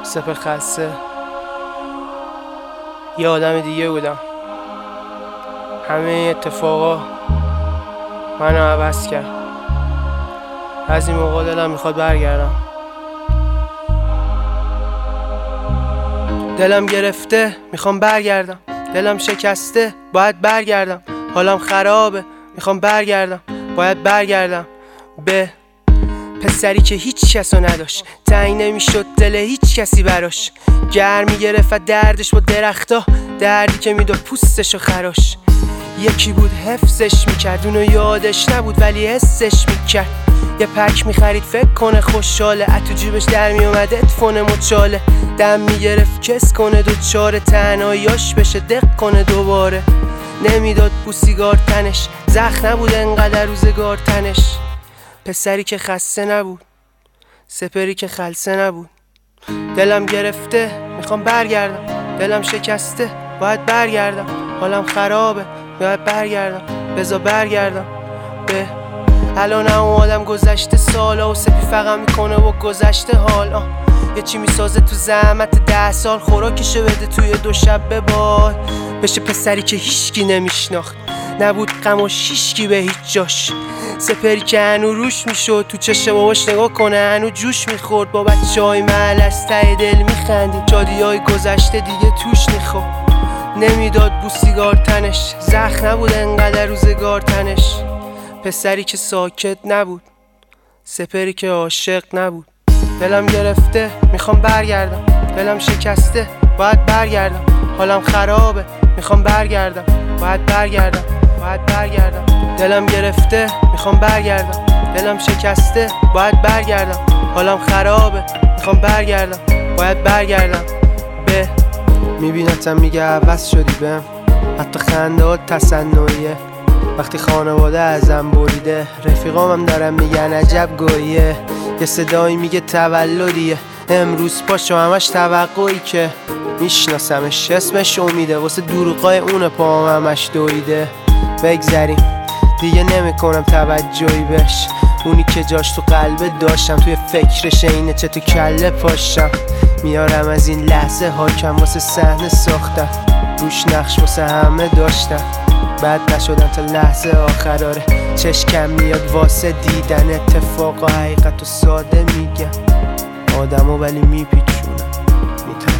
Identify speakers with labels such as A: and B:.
A: سپر خلسه یه آدم دیگه بودم. همه اتفاقا منو عوض کرد. از این موقع دلم میخواد برگردم. دلم گرفته میخوام برگردم. دلم شکسته باید برگردم. حالم خرابه میخوام برگردم. باید برگردم به پسری که هیچ کسو نداشت. تنگ نمیشد دل هیچ کسی براش. گرمی گرفت دردش با درختا، دردی که میداد پوستشو خراش. یکی بود حفظش میکرد، اونو یادش نبود ولی حسش میکرد. یه پک میخرید فکر کنه خوشحاله، اتو جیبش در میومد ادفون مچاله. دم میگرفت کس کنه دوچاره، تنهاییاش بشه دق کنه دوباره. نمیداد بوسیگار تنش، زخم نبود انقدر روزگار تنش. پسری که خسته نبود، سپری که خلسه نبود. دلم گرفته میخوام برگردم. دلم شکسته باید برگردم. حالم خرابه باید برگردم. بذار برگردم به الان هم آدم گذشته سالا و سپی فقط میکنه و گذشته حال. یه چی میسازه تو زحمت 10 سال، خوراکشو بده توی 2 شب به باد. بشه پسری که هیچکی نمیشناخت، نبود غم و شیشکی به هیچ جاش. سپری که هنو روش میشد، تو چشم باباش نگاه کنه هنو جوش میخورد. با بچه های محل از ته دل میخندید، شادی های گذشته دیگه توش میخورد. نمیداد بوسیگار تنش، زخم نبود انقدر روزگار تنش. پسری که ساکت نبود، سپری که عاشق نبود. دلم گرفته میخوام برگردم. دلم شکسته باید برگردم. حالم خرابه میخوام برگردم. باید برگردم. باید برگردم. دلم گرفته میخوام برگردم. دلم شکسته باید برگردم. حالم خرابه میخوام برگردم. باید برگردم به میبینتم میگه عوض شدی بهم، حتی خنده ها تصنعیه. وقتی خانواده ازم بریده، رفیقامم دارم میگن عجب گویه. یه صدایی میگه تولدیه امروز، پاشو همش توقعی که میشناسمش. اسمش امیده، واسه دروغای اون پاهم همش دویده. بگذریم دیگه نمیکنم توجهی بهش، اونی که جاش تو قلبه داشتم. توی فکرش اینه چه تو کله پاشم. میارم از این لحظه حاکم، واسه صحنه ساختم، روش نقش واسه همه داشتم. بد نشدم تا لحظه آخر. آره چشکم میاد واسه دیدن اتفاق و حقیقت و ساده میگم. آدمو ولی میپیچونم،